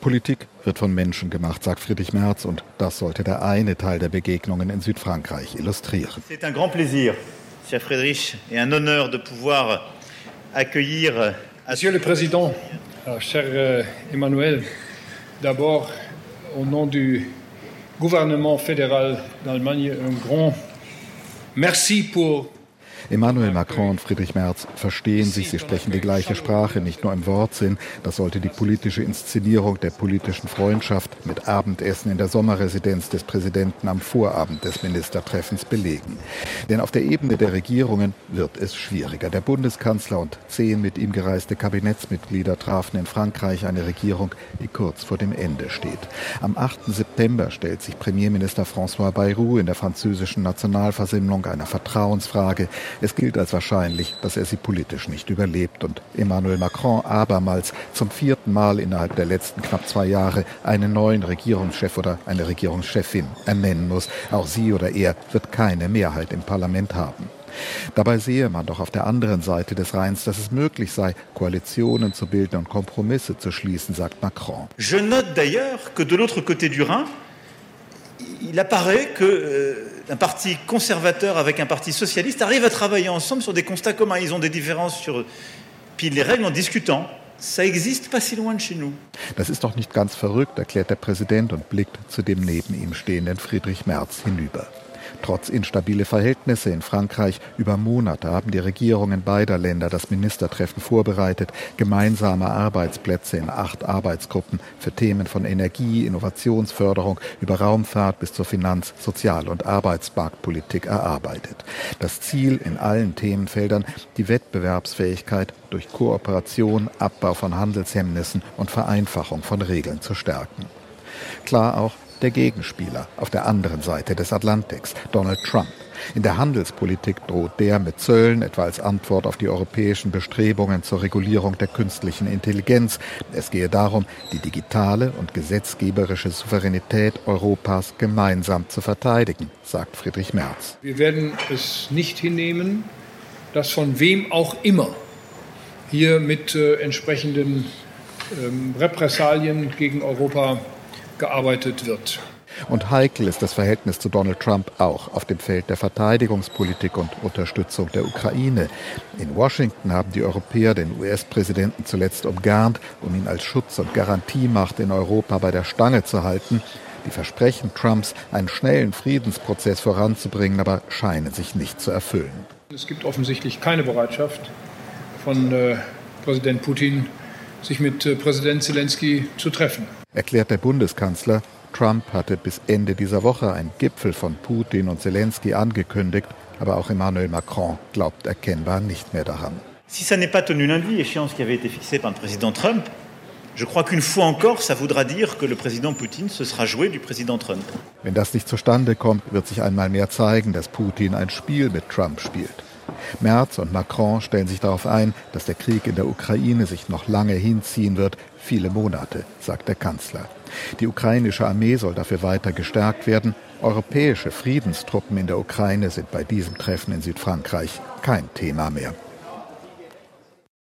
Politik wird von Menschen gemacht, sagt Friedrich Merz, und das sollte der eine Teil der Begegnungen in Südfrankreich illustrieren. C'est un grand plaisir, cher Friedrich, et un honneur de pouvoir accueillir. Monsieur le Président, cher Emmanuel, d'abord, au nom du gouvernement fédéral d'Allemagne, un grand merci pour. Emmanuel Macron und Friedrich Merz verstehen sich, sie sprechen die gleiche Sprache, nicht nur im Wortsinn. Das sollte die politische Inszenierung der politischen Freundschaft mit Abendessen in der Sommerresidenz des Präsidenten am Vorabend des Ministertreffens belegen. Denn auf der Ebene der Regierungen wird es schwieriger. Der Bundeskanzler und 10 mit ihm gereiste Kabinettsmitglieder trafen in Frankreich eine Regierung, die kurz vor dem Ende steht. Am 8. September stellt sich Premierminister François Bayrou in der französischen Nationalversammlung einer Vertrauensfrage. Es gilt als wahrscheinlich, dass er sie politisch nicht überlebt und Emmanuel Macron abermals zum 4. Mal innerhalb der letzten knapp 2 Jahre einen neuen Regierungschef oder eine Regierungschefin ernennen muss. Auch sie oder er wird keine Mehrheit im Parlament haben. Dabei sehe man doch auf der anderen Seite des Rheins, dass es möglich sei, Koalitionen zu bilden und Kompromisse zu schließen, sagt Macron. Je note d'ailleurs que de l'autre côté du Rhin, il apparaît que un parti conservateur avec un parti socialiste arrive à travailler ensemble sur des constats communs. Ils ont des différences sur puis les règles en discutant. Ça existe pas si loin de chez nous. Das ist doch nicht ganz verrückt, erklärt der Präsident und blickt zu dem neben ihm stehenden Friedrich Merz hinüber. Trotz instabile Verhältnisse in Frankreich über Monate haben die Regierungen beider Länder das Ministertreffen vorbereitet, gemeinsame Arbeitsplätze in 8 Arbeitsgruppen für Themen von Energie, Innovationsförderung über Raumfahrt bis zur Finanz-, Sozial- und Arbeitsmarktpolitik erarbeitet. Das Ziel in allen Themenfeldern, die Wettbewerbsfähigkeit durch Kooperation, Abbau von Handelshemmnissen und Vereinfachung von Regeln zu stärken. Klar auch, der Gegenspieler auf der anderen Seite des Atlantiks, Donald Trump. In der Handelspolitik droht der mit Zöllen, etwa als Antwort auf die europäischen Bestrebungen zur Regulierung der künstlichen Intelligenz. Es gehe darum, die digitale und gesetzgeberische Souveränität Europas gemeinsam zu verteidigen, sagt Friedrich Merz. Wir werden es nicht hinnehmen, dass von wem auch immer hier mit entsprechenden Repressalien gegen Europa gearbeitet wird. Und heikel ist das Verhältnis zu Donald Trump auch auf dem Feld der Verteidigungspolitik und Unterstützung der Ukraine. In Washington haben die Europäer den US-Präsidenten zuletzt umgarnt, um ihn als Schutz- und Garantiemacht in Europa bei der Stange zu halten. Die Versprechen Trumps, einen schnellen Friedensprozess voranzubringen, aber scheinen sich nicht zu erfüllen. Es gibt offensichtlich keine Bereitschaft von Präsident Putin, sich mit Präsident Zelensky zu treffen. Erklärt der Bundeskanzler, Trump hatte bis Ende dieser Woche einen Gipfel von Putin und Zelensky angekündigt, aber auch Emmanuel Macron glaubt erkennbar nicht mehr daran. Si ça n'est pas tenu lundi, échéance qui avait été fixée par le président Trump, je crois qu'une fois encore, ça voudra dire que le président Poutine se sera joué du président Trump. Wenn das nicht zustande kommt, wird sich einmal mehr zeigen, dass Putin ein Spiel mit Trump spielt. Merz und Macron stellen sich darauf ein, dass der Krieg in der Ukraine sich noch lange hinziehen wird, viele Monate, sagt der Kanzler. Die ukrainische Armee soll dafür weiter gestärkt werden. Europäische Friedenstruppen in der Ukraine sind bei diesem Treffen in Südfrankreich kein Thema mehr.